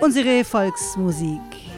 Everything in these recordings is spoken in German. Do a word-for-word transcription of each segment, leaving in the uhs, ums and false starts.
unsere Volksmusik.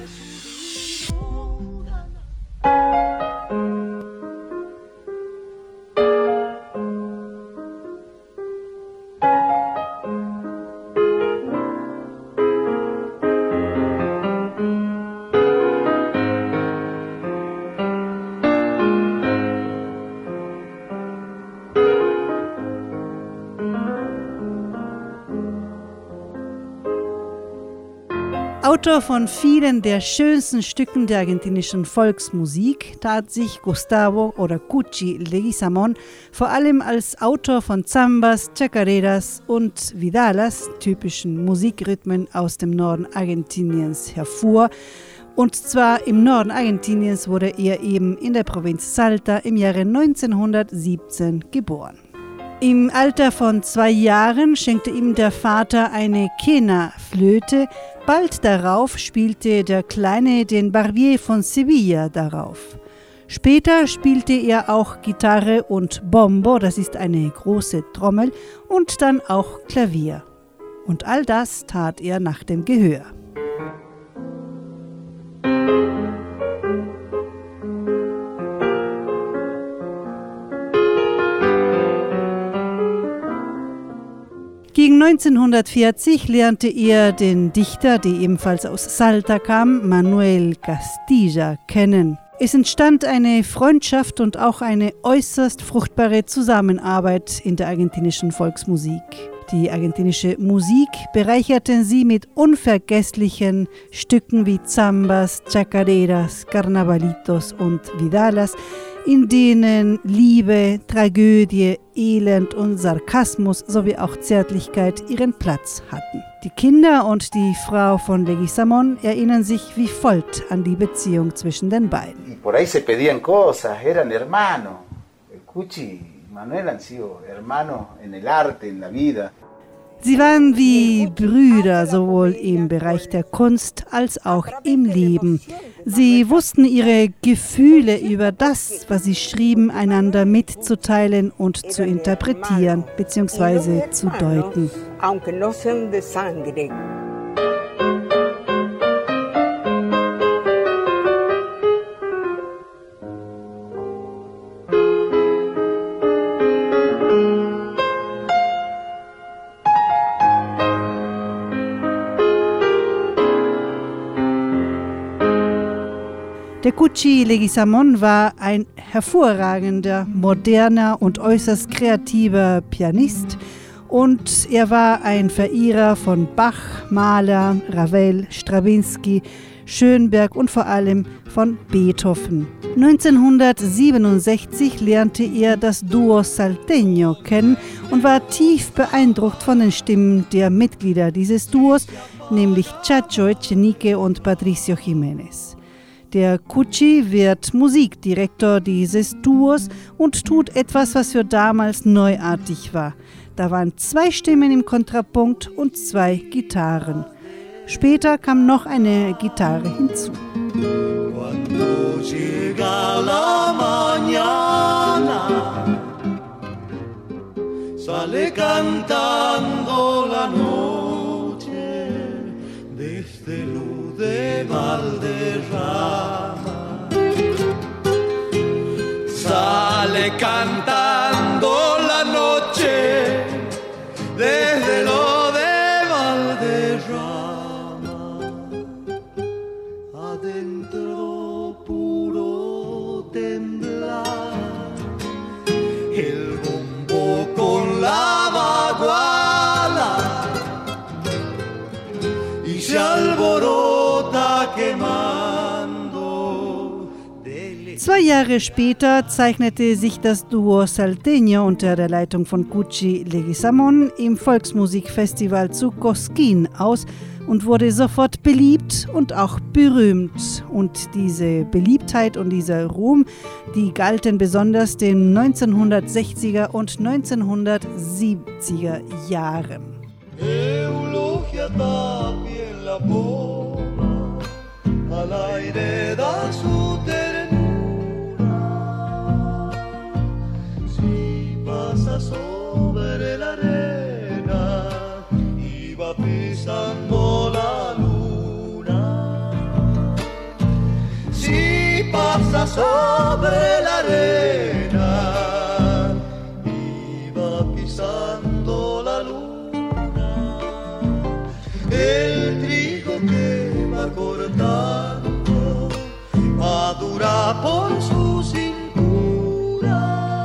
Autor von vielen der schönsten Stücken der argentinischen Volksmusik tat sich Gustavo oder Cuchi Leguizamón vor allem als Autor von Zambas, Chacareras und Vidalas, typischen Musikrhythmen aus dem Norden Argentiniens, hervor. Und zwar im Norden Argentiniens wurde er eben in der Provinz Salta im Jahre neunzehnhundertsiebzehn geboren. Im Alter von zwei Jahren schenkte ihm der Vater eine Quena-Flöte. Bald darauf spielte der Kleine den Barbier von Sevilla darauf. Später spielte er auch Gitarre und Bombo, das ist eine große Trommel, und dann auch Klavier. Und all das tat er nach dem Gehör. Gegen neunzehnhundertvierzig lernte er den Dichter, der ebenfalls aus Salta kam, Manuel Castilla, kennen. Es entstand eine Freundschaft und auch eine äußerst fruchtbare Zusammenarbeit in der argentinischen Volksmusik. Die argentinische Musik bereicherten sie mit unvergesslichen Stücken wie Zambas, Chacareras, Carnavalitos und Vidalas, in denen Liebe, Tragödie, Elend und Sarkasmus sowie auch Zärtlichkeit ihren Platz hatten. Die Kinder und die Frau von Leguizamón erinnern sich wie folgt an die Beziehung zwischen den beiden. Por ahí se pedían cosas, eran hermanos. Cuchi y Manuel han sido hermanos en el arte, en la vida. Sie waren wie Brüder, sowohl im Bereich der Kunst als auch im Leben. Sie wussten ihre Gefühle über das, was sie schrieben, einander mitzuteilen und zu interpretieren bzw. zu deuten. Der Cuchi Leguizamón war ein hervorragender, moderner und äußerst kreativer Pianist und er war ein Verehrer von Bach, Mahler, Ravel, Strawinsky, Schönberg und vor allem von Beethoven. neunzehnhundertsiebenundsechzig lernte er das Duo Salteño kennen und war tief beeindruckt von den Stimmen der Mitglieder dieses Duos, nämlich Chacho Echenique und Patricio Jiménez. Der Cuchi wird Musikdirektor dieses Duos und tut etwas, was für damals neuartig war. Da waren zwei Stimmen im Kontrapunkt und zwei Gitarren. Später kam noch eine Gitarre hinzu. Cuando llega la mañana, sale cantando la noche desde Luz de Valderrama. Sale cantando la noche desde lo de Valderrama. Adentro puro temblar el bombo con la baguala y se alborota quemando. Zwei Jahre später zeichnete sich das Duo Salteño unter der Leitung von Cuchi Leguizamón im Volksmusikfestival zu Cosquín aus und wurde sofort beliebt und auch berühmt. Und diese Beliebtheit und dieser Ruhm, die galten besonders den neunzehnhundertsechziger und neunzehnhundertsiebziger Jahren. Eulogia también la poma, al aire da su ternura. Si pasa sobre la arena y va pisando la luz. sobre la arena, iba pisando la luna, el trigo que va cortando madura por su cintura,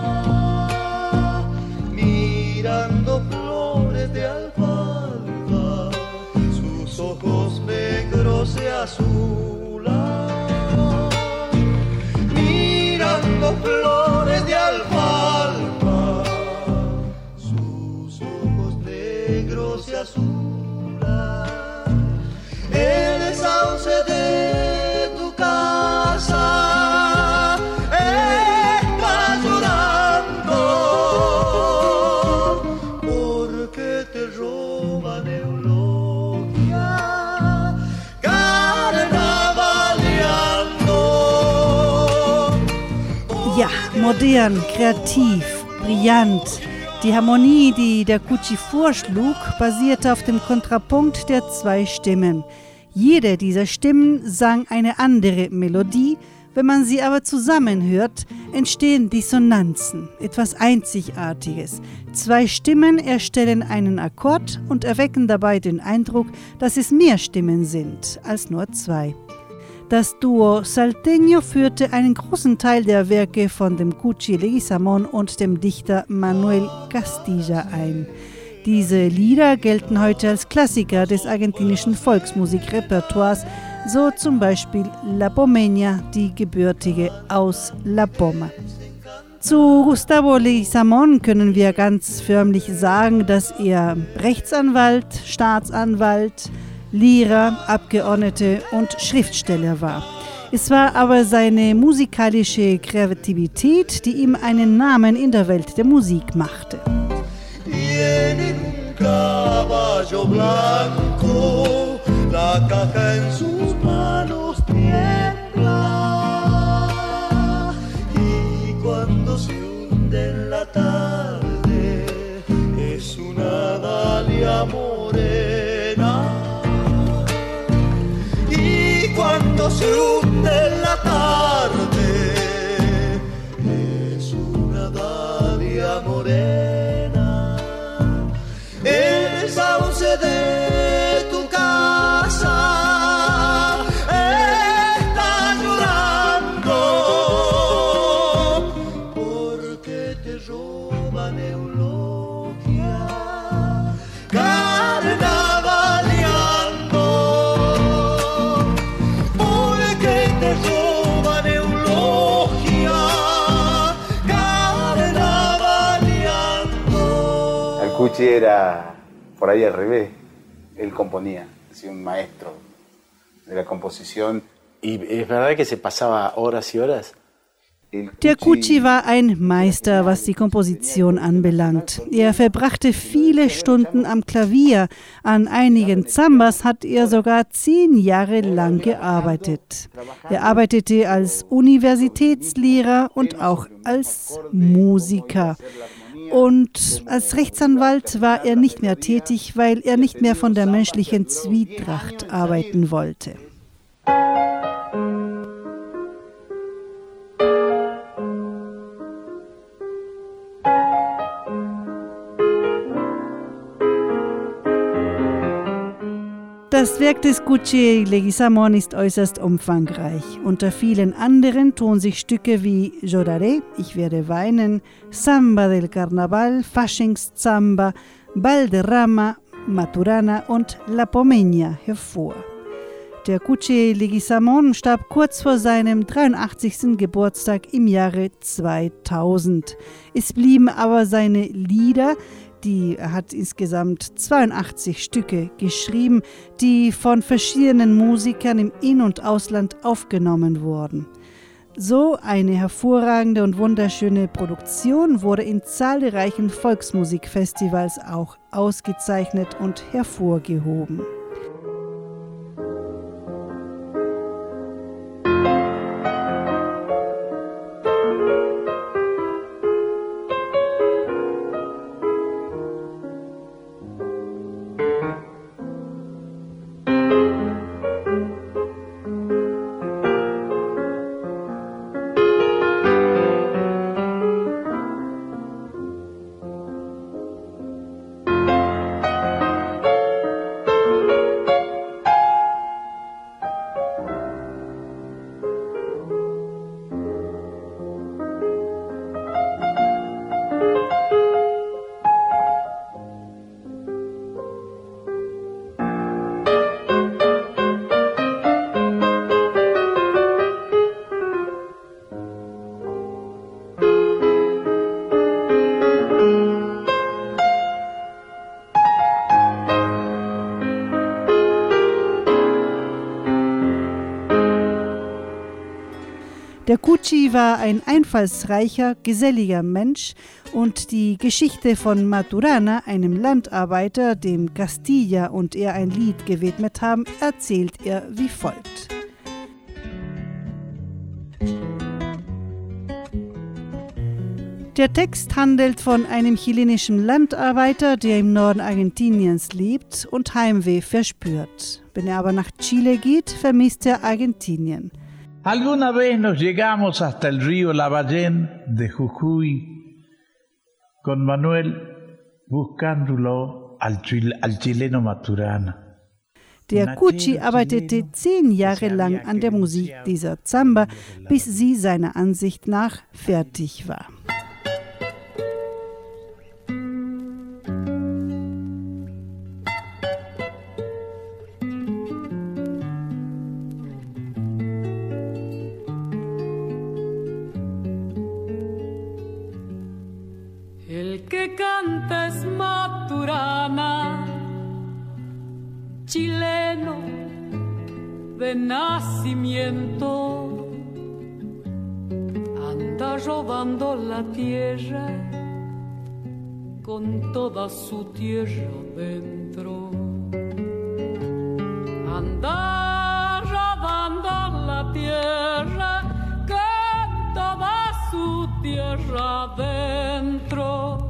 mirando flores de alfalfa, sus ojos negros se azulan, mirando flores de alfalfa, sus ojos negros se azulan, el sauce de tu casa está llorando porque te roban eulogia carnavaleando. Ja, modern, kreativ, brillant. Die Harmonie, die der Cucci vorschlug, basierte auf dem Kontrapunkt der zwei Stimmen. Jede dieser Stimmen sang eine andere Melodie. Wenn man sie aber zusammenhört, entstehen Dissonanzen, etwas Einzigartiges. Zwei Stimmen erstellen einen Akkord und erwecken dabei den Eindruck, dass es mehr Stimmen sind als nur zwei. Das Duo Salteño führte einen großen Teil der Werke von dem Cucci Leguizamón und dem Dichter Manuel Castilla ein. Diese Lieder gelten heute als Klassiker des argentinischen Volksmusikrepertoires, so zum Beispiel La Pomeña, die Gebürtige aus La Poma. Zu Gustavo Leguizamón können wir ganz förmlich sagen, dass er Rechtsanwalt, Staatsanwalt, Lehrer, Abgeordnete und Schriftsteller war. Es war aber seine musikalische Kreativität, die ihm einen Namen in der Welt der Musik machte. Tienen un caballo blanco, la caja en sus manos tiembla, y cuando se hunde en la tarde es una dalia morena, y cuando se hunde en la tarde es una dalia morena, el sauce de tu casa está llorando porque te roban eulogia carnavaleando, porque te roban eulogia carnavaleando. El Cucci era por ahí al revés, él componía, es un maestro de la composición. ¿Y es verdad que se pasaba horas y horas? Der Cucci war ein Meister, was die Komposition anbelangt. Er verbrachte viele Stunden am Klavier. An einigen Zambas hat er sogar zehn Jahre lang gearbeitet. Er arbeitete als Universitätslehrer und auch als Musiker. Und als Rechtsanwalt war er nicht mehr tätig, weil er nicht mehr von der menschlichen Zwietracht arbeiten wollte. Das Werk des Cucci Leguizamón ist äußerst umfangreich. Unter vielen anderen tun sich Stücke wie Lloraré, Ich werde weinen, Samba del Carnaval, Faschingszamba, Valderrama, Maturana und La Pomeña hervor. Der Cucci Leguizamón starb kurz vor seinem dreiundachtzigsten Geburtstag im Jahre zweitausend. Es blieben aber seine Lieder, die er hat insgesamt zweiundachtzig Stücke geschrieben, die von verschiedenen Musikern im In- und Ausland aufgenommen wurden. So eine hervorragende und wunderschöne Produktion wurde in zahlreichen Volksmusikfestivals auch ausgezeichnet und hervorgehoben. Der Cuchi war ein einfallsreicher, geselliger Mensch und die Geschichte von Maturana, einem Landarbeiter, dem Castilla und er ein Lied gewidmet haben, erzählt er wie folgt. Der Text handelt von einem chilenischen Landarbeiter, der im Norden Argentiniens lebt und Heimweh verspürt. Wenn er aber nach Chile geht, vermisst er Argentinien. Alguna vez nos llegamos hasta el río Lavallén de Jujuy con Manuel buscándolo al, chil al chileno Maturana. Der Cuchi arbeitete zehn Jahre lang an der Musik dieser Samba, bis sie seiner Ansicht nach fertig war. El que canta es Maturana, chileno de nacimiento, anda robando la tierra con toda su tierra dentro. Anda robando la tierra con toda su tierra dentro.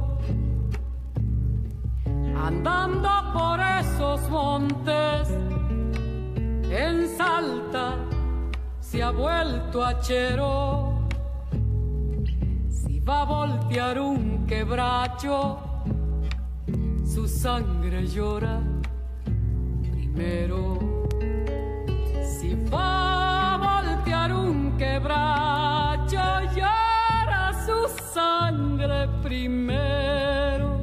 Andando por esos montes, en Salta se ha vuelto hachero. Si va a voltear un quebracho, su sangre llora primero. Si va a voltear un quebracho, llora su sangre primero.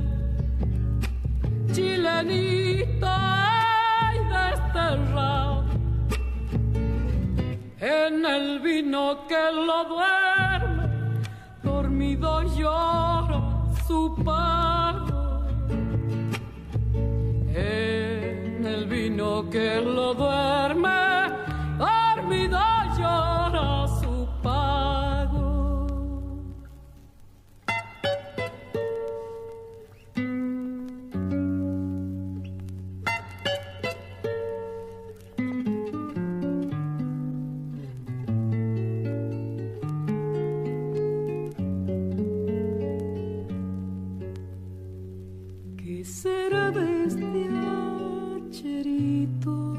Chilenito ay desterrado en el vino que lo duerme, dormido llora su pago. En el vino que lo duerme, dormido llora su pago. ¿Qué será de este hacherito?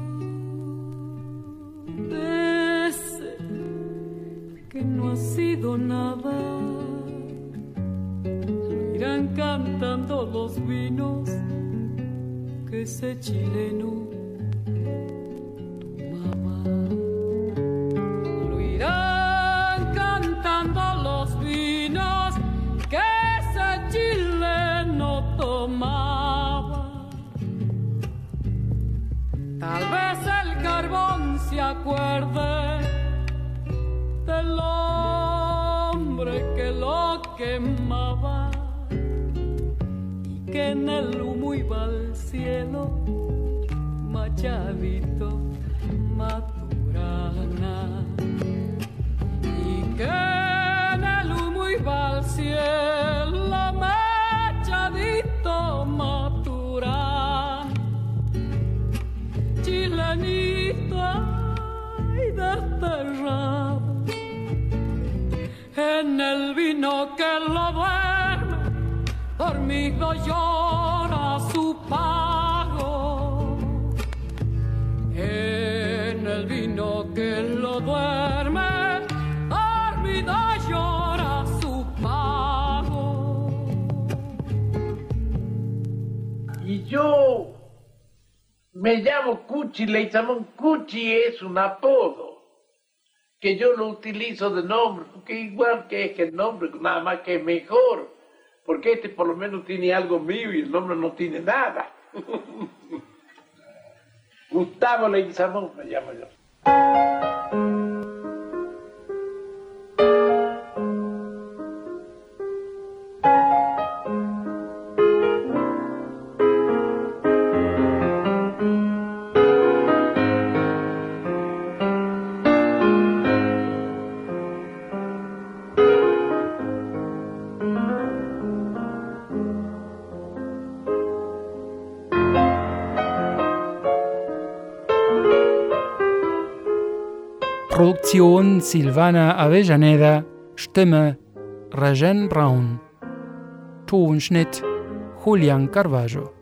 De ese que no ha sido nada. Lo irán cantando los vinos que ese chileno tomaba. Lo irán cantando los vinos que ese chileno tomaba. Tal vez el carbón se acuerde del hombre que lo quemaba y que en el humo iba al cielo Machadito Maturana, y que en el humo iba al cielo Machadito Maturana. Chilenito ay desterrado en el vino que lo duerme, dormido llora su pago. En el vino que lo duerme, dormido llora su pago. Y yo me llamo Cuchi Leguizamón. Cuchi es un apodo que yo lo utilizo de nombre, porque igual que es que el nombre, nada más que es mejor, porque este por lo menos tiene algo mío y el nombre no tiene nada. Gustavo Leguizamón me llamo yo. Produktion Silvana Avellaneda, Stimme Rajen Braun, Tonschnitt Julian Carvalho.